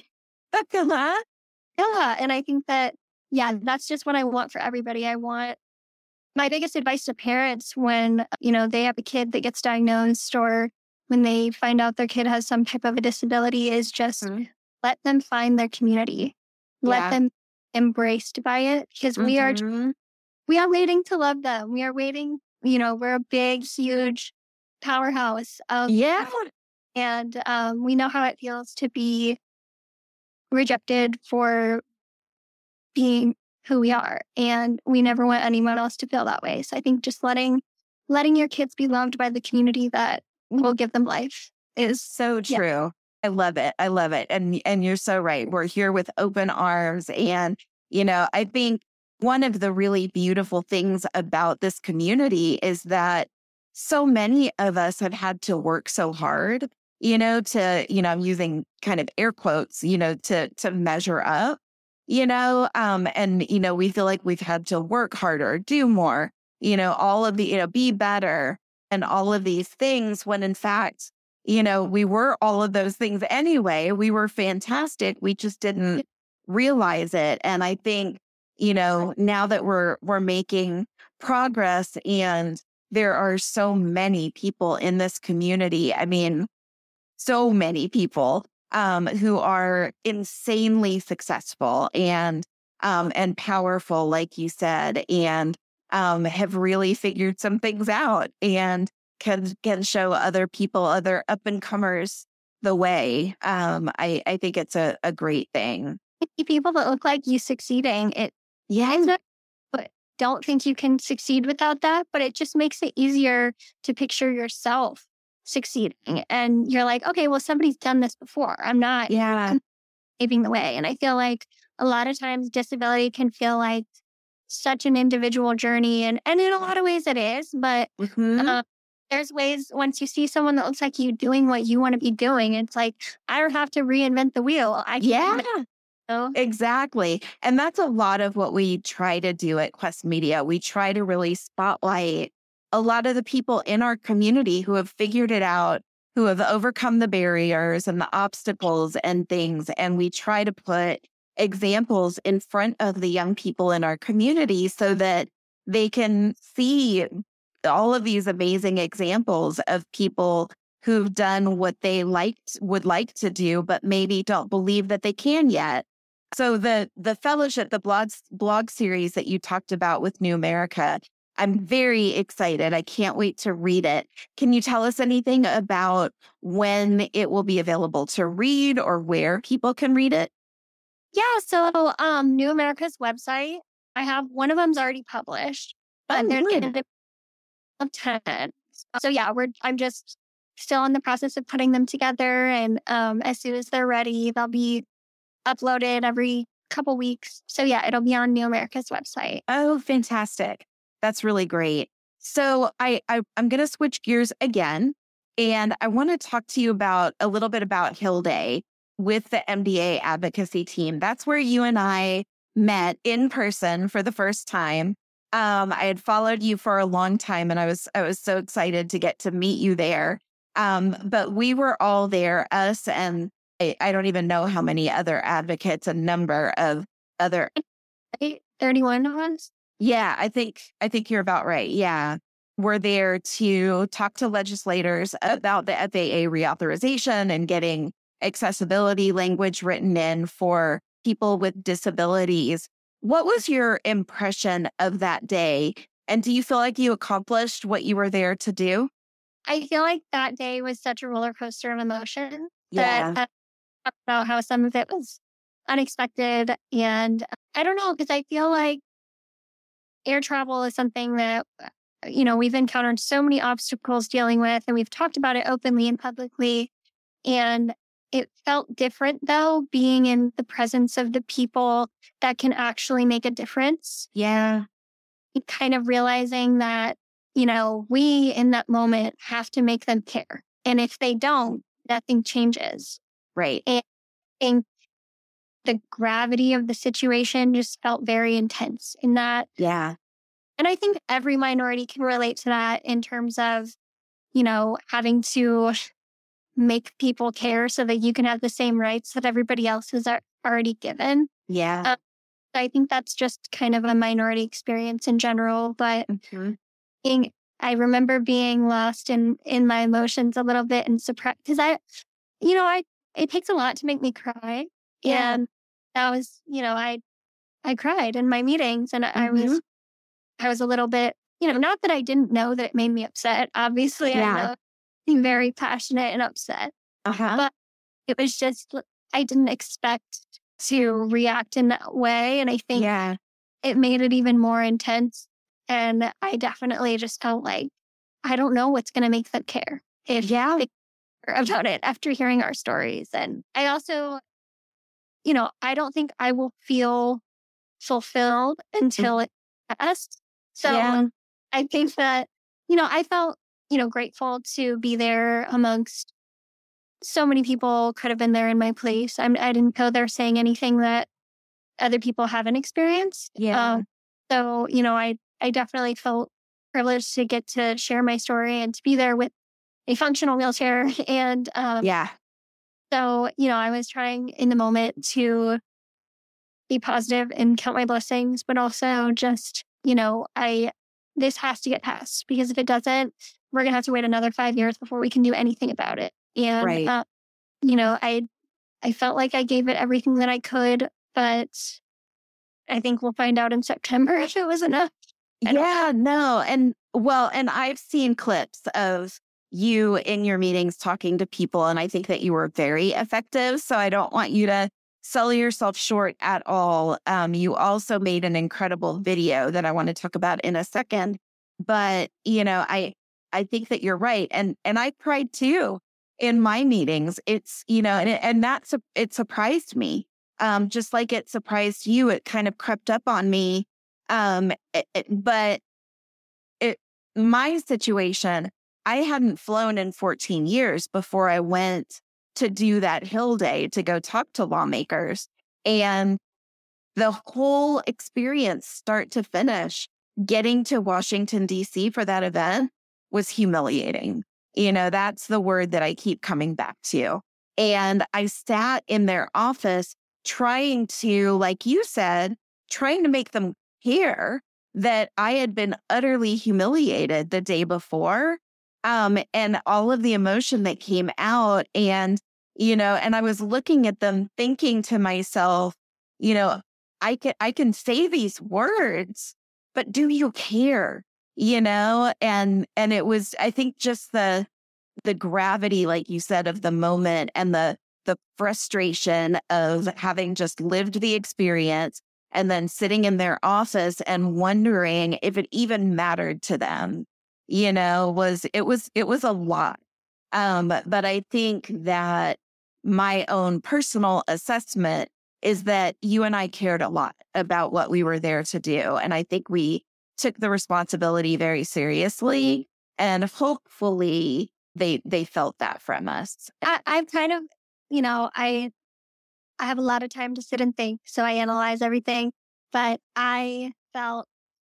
Huh? yeah. And I think that, yeah, that's just what I want for everybody. I want my biggest advice to parents when, you know, they have a kid that gets diagnosed or when they find out their kid has some type of a disability is just Mhm. let them find their community. Let Yeah. them embraced by it because we are Mhm. we are waiting to love them. We are waiting, you know, we're a big, huge powerhouse of Yeah. and um, we know how it feels to be rejected for being who we are. And we never want anyone else to feel that way. So I think just letting letting your kids be loved by the community that will give them life is So yeah. true. I love it. I love it. And and you're so right. We're here with open arms. And, you know, I think one of the really beautiful things about this community is that so many of us have had to work so hard, you know, to, you know, I'm using kind of air quotes, you know, to to measure up, you know, um, and, you know, we feel like we've had to work harder, do more, you know, all of the, you know, be better and all of these things when in fact, you know, we were all of those things anyway. We were fantastic. We just didn't realize it. And I think, you know, now that we're we're making progress and there are so many people in this community. I mean, so many people um, who are insanely successful and um, and powerful, like you said, and um, have really figured some things out and can can show other people, other up and comers, the way. Um, I I think it's a, a great thing. See people that look like you succeeding. It Yeah, it's not but don't think you can succeed without that, but it just makes it easier to picture yourself succeeding. And you're like, okay, well, somebody's done this before. I'm not yeah, paving the way. And I feel like a lot of times disability can feel like such an individual journey. And, and in a lot of ways it is, but mhm, uh, there's ways once you see someone that looks like you doing what you want to be doing, it's like, I don't have to reinvent the wheel. I can yeah. do it, you know? Exactly. And that's a lot of what we try to do at Quest Media. We try to really spotlight a lot of the people in our community who have figured it out, who have overcome the barriers and the obstacles and things. And we try to put examples in front of the young people in our community so that they can see all of these amazing examples of people who've done what they liked would like to do, but maybe don't believe that they can yet. So the the fellowship, the blog blog series that you talked about with New America, I'm very excited. I can't wait to read it. Can you tell us anything about when it will be available to read or where people can read it? Yeah. So um, New America's website, I have one of them's already published, but Oh, there's good. going to of ten. So yeah, we're I'm just still in the process of putting them together, and um, as soon as they're ready, they'll be uploaded every couple weeks. So yeah, it'll be on New America's website. Oh, fantastic. That's really great. So I, I I'm going to switch gears again, and I want to talk to you about a little bit about Hill Day with the M D A advocacy team. That's where you and I met in person for the first time. Um, I had followed you for a long time, and I was I was so excited to get to meet you there. Um, but we were all there, us and I, I don't even know how many other advocates, a number of other. Right? thirty-one of us. Yeah, I think I think you're about right. Yeah. We're there to talk to legislators about the F A A reauthorization and getting accessibility language written in for people with disabilities. What was your impression of that day? And do you feel like you accomplished what you were there to do? I feel like that day was such a roller coaster of emotion Yeah. that uh, talked about how some of it was unexpected. And I don't know, because I feel like air travel is something that, you know, we've encountered so many obstacles dealing with, and we've talked about it openly and publicly. And it felt different, though, being in the presence of the people that can actually make a difference. Yeah. Kind of realizing that, you know, we in that moment have to make them care. And if they don't, nothing changes. Right. And I think the gravity of the situation just felt very intense in that. Yeah. And I think every minority can relate to that in terms of, you know, having to make people care so that you can have the same rights that everybody else has ar- already given. Yeah. Um, I think that's just kind of a minority experience in general. But Mhm. being, I remember being lost in, in my emotions a little bit and surprised because I, you know, I, it takes a lot to make me cry. Yeah. And that was, you know, I, I cried in my meetings, and I was, Mhm. I was a little bit, you know, not that I didn't know that it made me upset. Obviously, I Yeah. know I'm very passionate and upset, Uh-huh. but it was just, I didn't expect to react in that way. And I think Yeah. it made it even more intense. And I definitely just felt like, I don't know what's going to make them care if Yeah. they care about it after hearing our stories. And I also, you know, I don't think I will feel fulfilled until it's passed. So Yeah. I think that, you know, I felt, you know, grateful to be there amongst so many people could have been there in my place. I'm, I didn't go there saying anything that other people haven't experienced. Yeah. Um, so, you know, I, I definitely felt privileged to get to share my story and to be there with a functional wheelchair. And um, Yeah. so, you know, I was trying in the moment to be positive and count my blessings, but also just, you know, I, this has to get passed, because if it doesn't, we're going to have to wait another five years before we can do anything about it. And, Right. uh, you know, I, I felt like I gave it everything that I could, but I think we'll find out in September if it was enough. I don't know. Yeah, no. And well, and I've seen clips of you in your meetings talking to people, and I think that you were very effective. So I don't want you to sell yourself short at all. Um, you also made an incredible video that I want to talk about in a second. But, you know, I I think that you're right. And and I cried too in my meetings. It's, you know, and it, and that's it surprised me. Um, just like it surprised you, it kind of crept up on me. Um, it, it- but it my situation, I hadn't flown in fourteen years before I went to do that Hill Day to go talk to lawmakers. And the whole experience, start to finish, getting to Washington, D C for that event was humiliating. You know, that's the word that I keep coming back to. And I sat in their office trying to, like you said, trying to make them hear that I had been utterly humiliated the day before. Um, and all of the emotion that came out. And, you know, and I was looking at them thinking to myself, you know, I can, I can say these words, but do you care? You know, and, and it was, I think just the, the gravity, like you said, of the moment and the, the frustration of having just lived the experience and then sitting in their office and wondering if it even mattered to them, you know, was, it was, it was a lot. Um, but I think that my own personal assessment is that you and I cared a lot about what we were there to do. And I think we took the responsibility very seriously, and hopefully they they felt that from us. I, I've kind of, you know, I I have a lot of time to sit and think, so I analyze everything. But I felt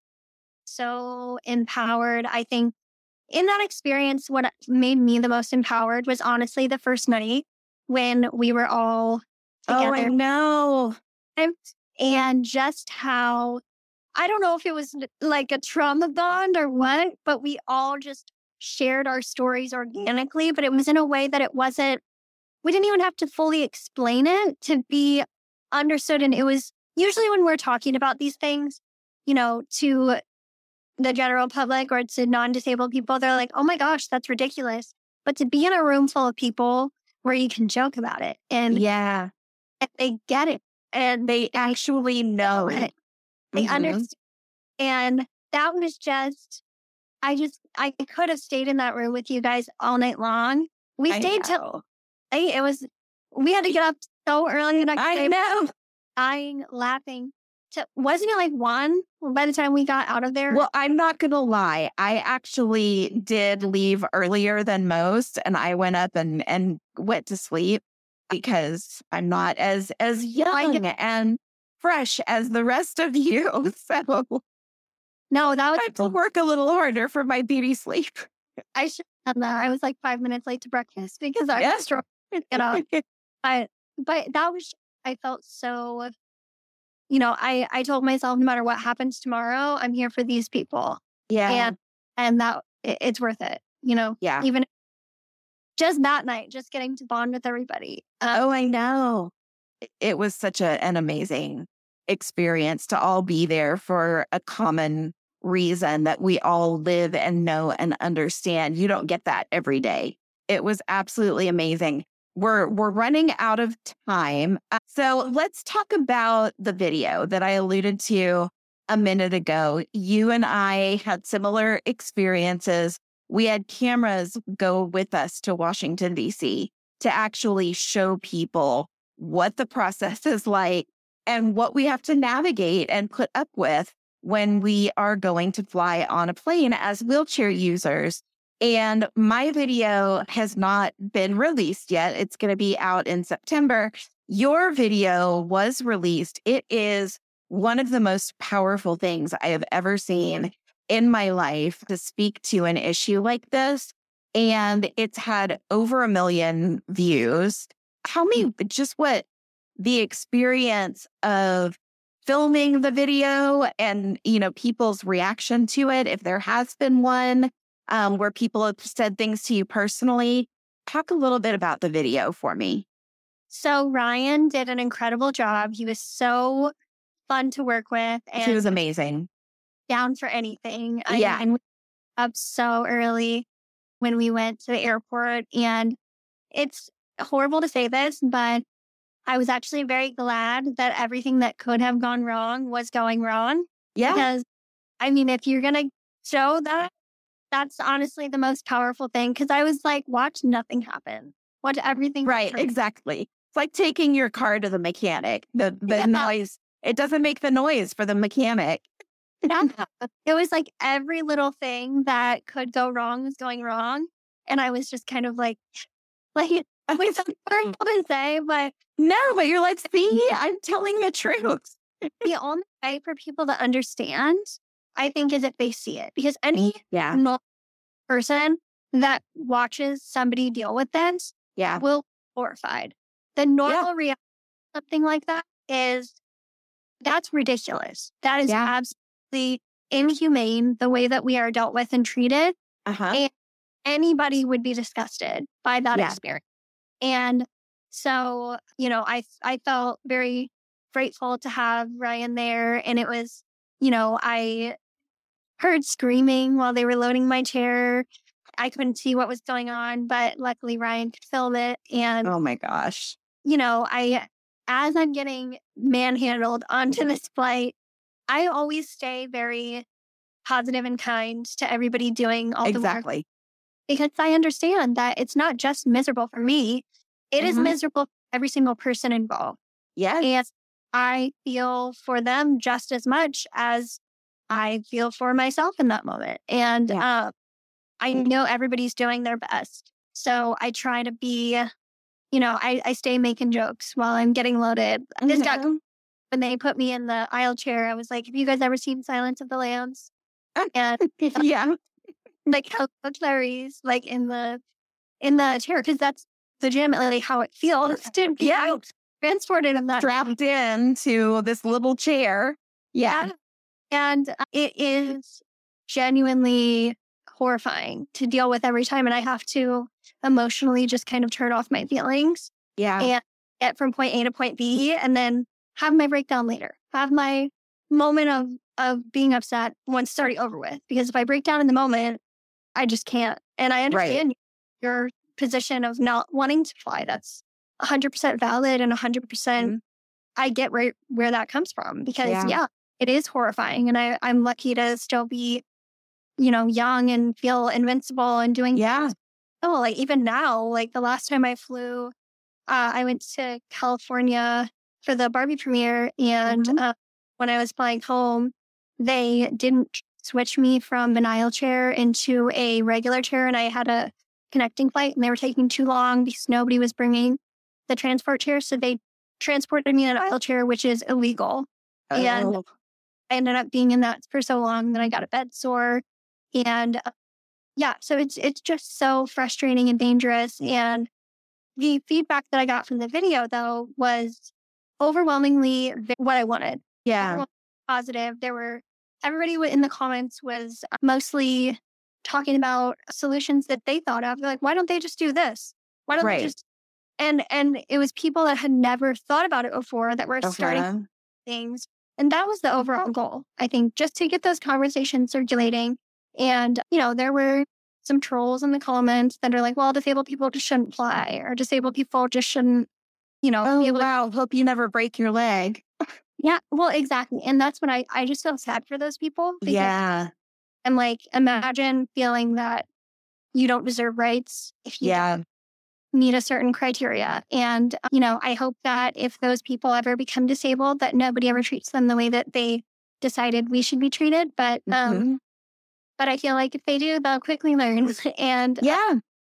so empowered. I think in that experience, what made me the most empowered was honestly the first night when we were all Oh, I together. know. And, and just how, I don't know if it was n- like a trauma bond or what, but we all just shared our stories organically, but it was in a way that it wasn't, we didn't even have to fully explain it to be understood. And it was usually when we're talking about these things, you know, to the general public or to non-disabled people, they're like, oh my gosh, that's ridiculous. But to be in a room full of people where you can joke about it and Yeah, and they get it and they actually know. it. They Mhm. understand. And that was just, I just, I could have stayed in that room with you guys all night long. We I stayed till know. eight. It was, we had to get up so early the next I day, know. dying, laughing. To, wasn't it like one by the time we got out of there? Well, I'm not going to lie. I actually did leave earlier than most, and I went up and, and went to sleep because I'm not as, as young and fresh as the rest of you. So no, that was, I have to work a little harder for my beauty sleep. I should have done that. I was like five minutes late to breakfast because I Yeah. was struggling to get up. But, but that was, I felt so, you know, I, I told myself no matter what happens tomorrow, I'm here for these people. Yeah. And, and that it, it's worth it, you know, Yeah. even just that night, just getting to bond with everybody. Um, Oh, I know. It- It was such a, an amazing experience to all be there for a common reason that we all live and know and understand. You don't get that every day. It was absolutely amazing. We're we're running out of time. Uh, so let's talk about the video that I alluded to a minute ago. You and I had similar experiences. We had cameras go with us to Washington, D C to actually show people what the process is like and what we have to navigate and put up with when we are going to fly on a plane as wheelchair users. And my video has not been released yet. It's going to be out in September. Your video was released. It is one of the most powerful things I have ever seen in my life to speak to an issue like this. And it's had over a million views. Tell me just what the experience of filming the video and, you know, people's reaction to it, if there has been one, um, where people have said things to you personally. Talk a little bit about the video for me. so Ryan did an incredible job. He was so fun to work with She and was amazing. down for anything. I Yeah. mean, we were up so early when we went to the airport. And it's horrible to say this, but I was actually very glad that everything that could have gone wrong was going wrong. Yeah. Because, I mean, if you're going to show that, that's honestly the most powerful thing. Because I was like, watch nothing happen. Watch everything. Right. happen. Exactly. It's like taking your car to the mechanic. The the Yeah. noise, it doesn't make the noise for the mechanic. Yeah. It was like every little thing that could go wrong was going wrong. And I was just kind of like, like, which is terrible to say, but No, but you're like, see, I'm telling the truth. the only way for people to understand, I think, is if they see it. Because any Yeah. normal person that watches somebody deal with this Yeah. will be horrified. The normal reaction to something like that is that's ridiculous. That is Yeah. absolutely inhumane the way that we are dealt with and treated. Uh-huh. And anybody would be disgusted by that Yeah. experience. And so, you know, I I felt very grateful to have Ryan there. And it was, you know, I heard screaming while they were loading my chair. I couldn't see what was going on, but luckily Ryan could film it. And, Oh my gosh. you know, I, as I'm getting manhandled onto this flight, I always stay very positive and kind to everybody doing all the work. Exactly. Because I understand that it's not just miserable for me. It is Mhm. miserable for every single person involved. Yes. And I feel for them just as much as I feel for myself in that moment. And Yeah. uh, I know everybody's doing their best. So I try to be, you know, I, I stay making jokes while I'm getting loaded. This got, Mhm. when they put me in the aisle chair, I was like, have you guys ever seen Silence of the Lambs? And Yeah. like how Clarice, like in the in the chair, because that's legitimately how it feels to be Yeah. transported in that. Strapped into this little chair. Yeah. Yeah. And uh, it is genuinely horrifying to deal with every time. And I have to emotionally just kind of turn off my feelings Yeah. and get from point A to point B and then have my breakdown later. Have my moment of, of being upset once it's already over with. Because if I break down in the moment, I just can't. And I understand your position of not wanting to fly. That's one hundred percent valid and one hundred percent Mhm. I get where, where that comes from. Because, Yeah. yeah, it is horrifying. And I, I'm lucky to still be, you know, young and feel invincible and doing Yeah. things. Oh, like even now, like the last time I flew, uh, I went to California for the Barbie premiere. And Mhm. uh, when I was flying home, they didn't switch me from an aisle chair into a regular chair. And I had a connecting flight and they were taking too long because nobody was bringing the transport chair. So they transported me in an aisle chair, which is illegal. And Oh. I ended up being in that for so long that I got a bed sore. And uh, yeah, so it's it's just so frustrating and dangerous. And the feedback that I got from the video, though, was overwhelmingly vi- what I wanted. Yeah. Everyone was positive. There were, everybody wa- in the comments was mostly talking about solutions that they thought of. They're like, why don't they just do this? Why don't Right. they just, and, and it was people that had never thought about it before that were starting Okay. things. And that was the overall goal, I think, just to get those conversations circulating. And, you know, there were some trolls in the comments that are like, well, disabled people just shouldn't fly, or disabled people just shouldn't, you know, Oh, be able to. wow. Hope you never break your leg. Yeah, well, exactly. And that's when I, I just feel sad for those people. Because Yeah. I'm like, imagine feeling that you don't deserve rights if you Yeah. don't meet a certain criteria. And, uh, you know, I hope that if those people ever become disabled, that nobody ever treats them the way that they decided we should be treated. But, um, Mhm. but I feel like if they do, they'll quickly learn. And uh, Yeah.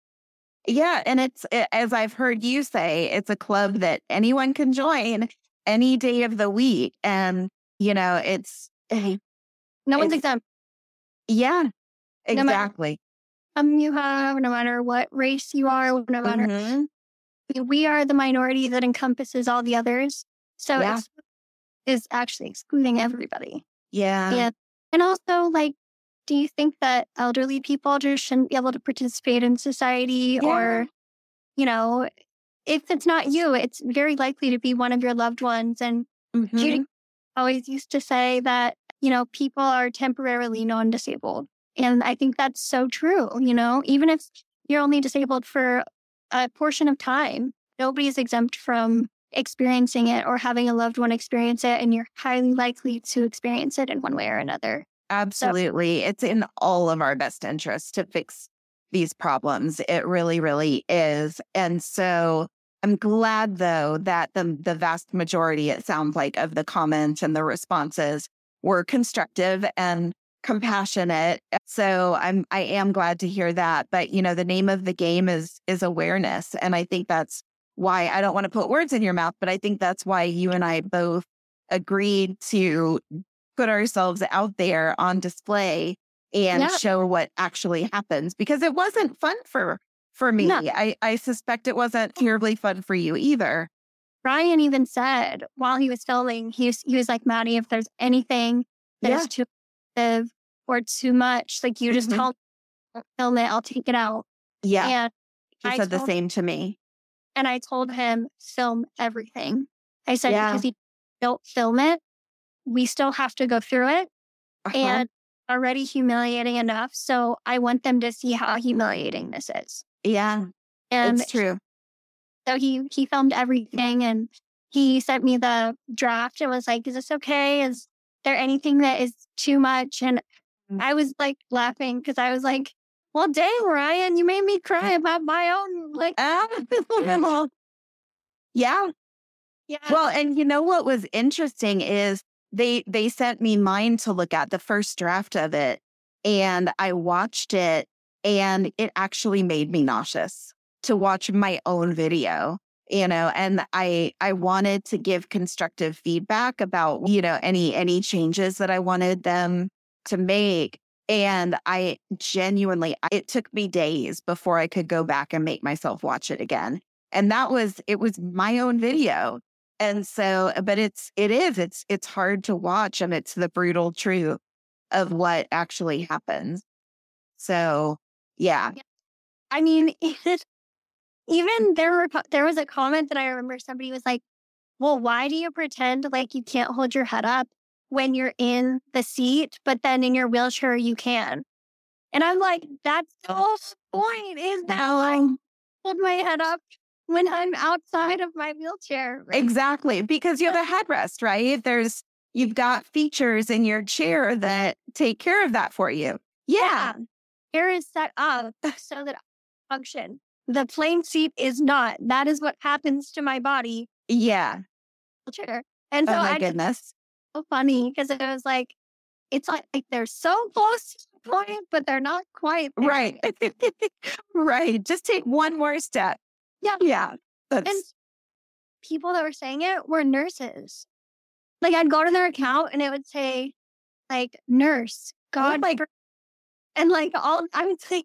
Yeah. And it's, a- as I've heard you say, it's a club that anyone can join any day of the week. And, you know, it's, eh, no one's it's, exempt. yeah, No matter exactly. um you have, no matter what race you are, no matter Mhm. we are the minority that encompasses all the others. So Yeah. it's is actually excluding everybody. Yeah. And and also, like, do you think that elderly people just shouldn't be able to participate in society? Yeah. Or, you know, if it's not you, it's very likely to be one of your loved ones. And Judy Mhm. always used to say that, you know, people are temporarily non-disabled. And I think that's so true, you know, even if you're only disabled for a portion of time, nobody's exempt from experiencing it or having a loved one experience it. And you're highly likely to experience it in one way or another. So, Absolutely. It's in all of our best interests to fix these problems. It really, really is. And so I'm glad, though, that the, the vast majority, it sounds like, of the comments and the responses were constructive and compassionate. So I'm I am glad to hear that. But, you know, the name of the game is is awareness. And I think that's why, I don't want to put words in your mouth, but I think that's why you and I both agreed to put ourselves out there on display and yeah, show what actually happens, because it wasn't fun for for me. no. I, I suspect it wasn't terribly fun for you either. Ryan even said while he was filming, he was, he was like, Maddie, if there's anything that Yeah. is too excessive or too much, like you just Mhm. tell me, "Don't film it, I'll take it out." Yeah. And He I said the told same to me. and I told him, film everything. I said, Yeah. because he don't film it, we still have to go through it. Uh-huh. And already humiliating enough. So I want them to see how humiliating this is. Yeah, And it's true. so he he filmed everything and he sent me the draft and was like, is this okay? Is there anything that is too much? And I was like laughing because I was like, well, dang, Ryan, you made me cry about my own like Ah, yeah. yeah. Well, and you know what was interesting is they they sent me mine to look at, the first draft of it, and I watched it, and it actually made me nauseous to watch my own video, you know, and I I wanted to give constructive feedback about, you know, any any changes that I wanted them to make. And I genuinely, it took me days before I could go back and make myself watch it again. And that was, it was my own video. And so, but it's, it is, it's, it's hard to watch, and it's the brutal truth of what actually happens. So, yeah. I mean, even there were, there was a comment that I remember somebody was like, well, why do you pretend like you can't hold your head up when you're in the seat, but then in your wheelchair you can? And I'm like, that's the whole point, is that I hold my head up when I'm outside of my wheelchair. Right? Exactly. Because you have a headrest, right? There's, you've got features in your chair that take care of that for you. Yeah. Chair is set up so that I function. The plane seat is not. That is what happens to my body. Yeah. Wheelchair. And so Oh my I goodness. so funny because it was like, it's like, like they're so close to the point, but they're not quite there. Right. Right. Just take one more step. Yeah. Yeah. And That's, people that were saying it were nurses. Like I'd go to their account and it would say like nurse, God, my- for-" and like all I would say,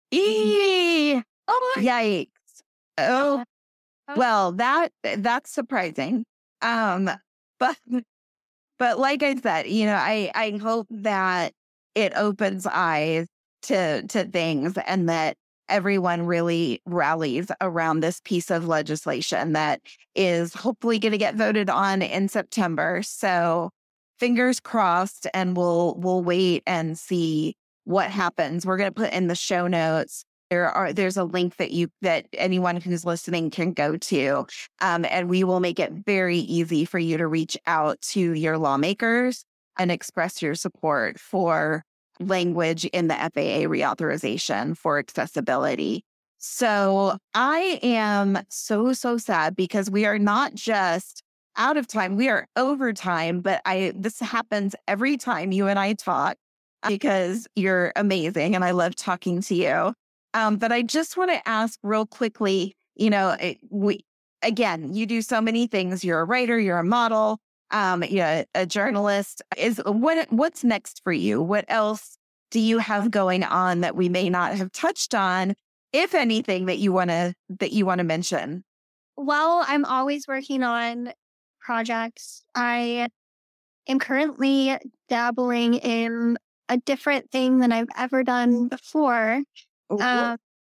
ee, oh my yikes. Oh, Oh. well, that that's surprising. Um, but but like I said, you know, I I hope that it opens eyes to to things, and that everyone really rallies around this piece of legislation that is hopefully going to get voted on in September. So fingers crossed, and we'll we'll wait and see what happens. We're going to put in the show notes. There are there's a link that you that anyone who's listening can go to, um, and we will make it very easy for you to reach out to your lawmakers and express your support for language in the F A A reauthorization for accessibility. So I am so, so sad because we are not just out of time, we are over time, but I this happens every time you and I talk because you're amazing and I love talking to you. Um, but I just want to ask real quickly, you know, it, we again, you do so many things. You're a writer, you're a model, um, yeah, a journalist. Is what what's next for you? What else do you have going on that we may not have touched on, if anything that you want to that you want to mention? Well, I'm always working on projects. I am currently dabbling in a different thing than I've ever done before. Um,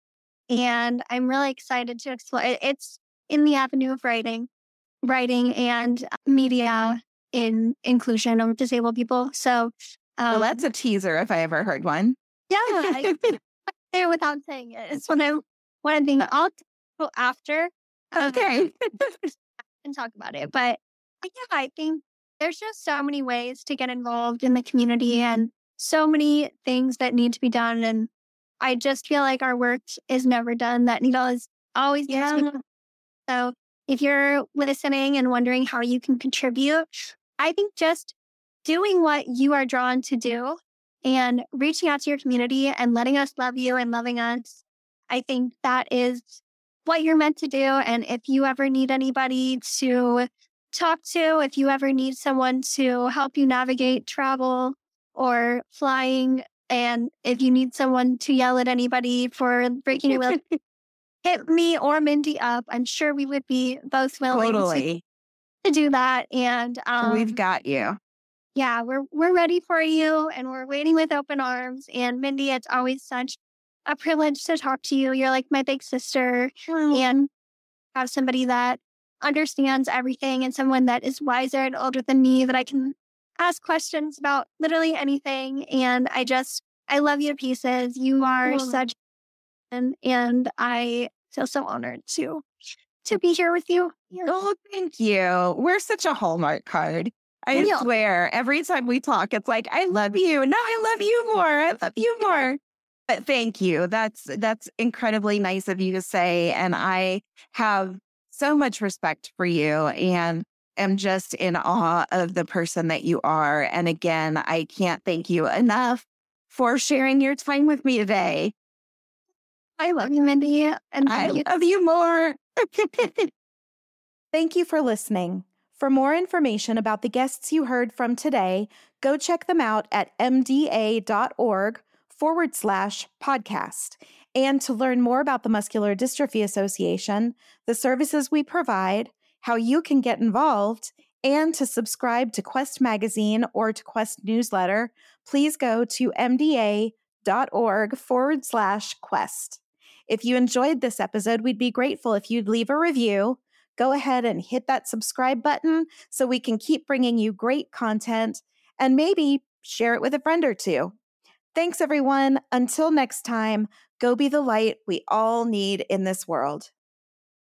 and I'm really excited to explore it. It's in the avenue of writing, writing and media in inclusion of disabled people. So, um, Well, that's a teaser if I ever heard one. yeah, I say it without saying it. It's what I'm, what I'm thinking. I'll go after. um, Okay. and talk about it. But yeah, I think there's just so many ways to get involved in the community and so many things that need to be done. And I just feel like our work is never done. That needle is always needs to be Yeah. done. So if you're listening and wondering how you can contribute, I think just doing what you are drawn to do and reaching out to your community and letting us love you and loving us, I think that is what you're meant to do. And if you ever need anybody to talk to, if you ever need someone to help you navigate travel or flying, and if you need someone to yell at anybody for breaking a wheel, hit me or Mindy up. I'm sure we would be both willing to, Totally. to do that. And um, We've got you. yeah, we're we're ready for you, and we're waiting with open arms. And Mindy, it's always such a privilege to talk to you. You're like my big sister, and have somebody that understands everything and someone that is wiser and older than me that I can ask questions about literally anything. And I just, I love you to pieces. You are Oh. such, and, and I feel so honored to, to be here with you. Yeah. Oh, thank you. We're such a Hallmark card. I Yeah. swear, every time we talk, it's like, I love you. No, I love you more. I love you more. But thank you. That's that's incredibly nice of you to say. And I have so much respect for you and am just in awe of the person that you are. And again, I can't thank you enough for sharing your time with me today. I love you, Mindy. And I thank you. love you more. Thank you for listening. For more information about the guests you heard from today, go check them out at mda.org forward slash podcast. And to learn more about the Muscular Dystrophy Association, the services we provide, how you can get involved, and to subscribe to Quest Magazine or to Quest Newsletter, please go to mda.org forward slash quest. If you enjoyed this episode, we'd be grateful if you'd leave a review. Go ahead and hit that subscribe button so we can keep bringing you great content, and maybe share it with a friend or two. Thanks, everyone. Until next time, go be the light we all need in this world.